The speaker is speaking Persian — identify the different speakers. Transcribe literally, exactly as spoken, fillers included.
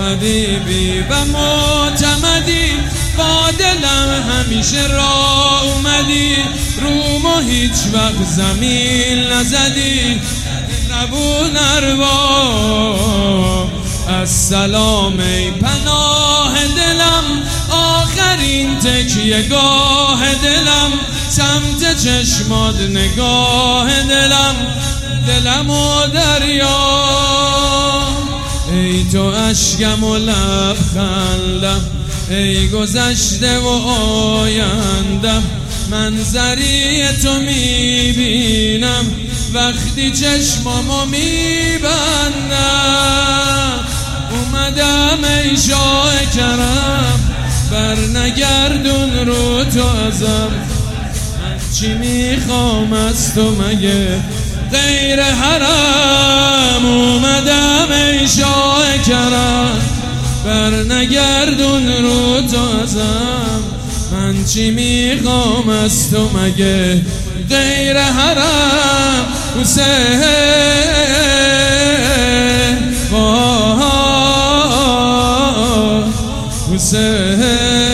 Speaker 1: حبیبی و معتمدی، با دلم همیشه راه اومدی، رومو هیچ وقت زمین نزدی، نبون اروا السلام ای پناه دلم، آخرین تکیه گاه دلم، سمت چشمات نگاه دلم، دلم و دریا، ای تو اشکم و لبخندم، ای گذشته و آیندم، منظری تو میبینم وقتی چشمامو میبندم، اومدم ای شاه کرم، بر نگردون رو تو ازم، من چی میخوام از تو مگه غیر حرم، اومدم ای شاه کرم، بر نگردون رو تو ازم، من چی میخوام از تو مگه غیر حرم، حسین حسین